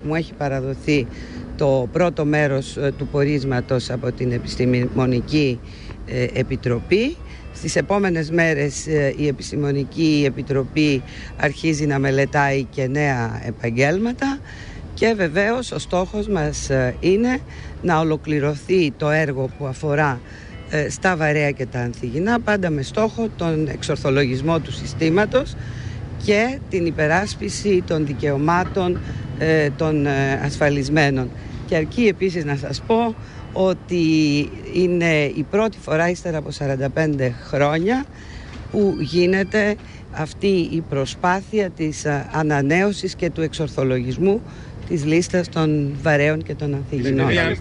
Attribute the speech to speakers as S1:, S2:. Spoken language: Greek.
S1: μου έχει παραδοθεί το πρώτο μέρος του πορίσματος από την Επιστημονική Επιτροπή. Στις επόμενες μέρες η Επιστημονική Επιτροπή αρχίζει να μελετάει και νέα επαγγέλματα και βεβαίως ο στόχος μας είναι να ολοκληρωθεί το έργο που αφορά στα βαρέα και τα ανθυγινά, πάντα με στόχο τον εξορθολογισμό του συστήματος και την υπεράσπιση των δικαιωμάτων των ασφαλισμένων. Και αρκεί επίσης να σας πω ότι είναι η πρώτη φορά ύστερα από 45 χρόνια που γίνεται αυτή η προσπάθεια της ανανέωσης και του εξορθολογισμού της λίστας των βαρέων και των ανθυγινών.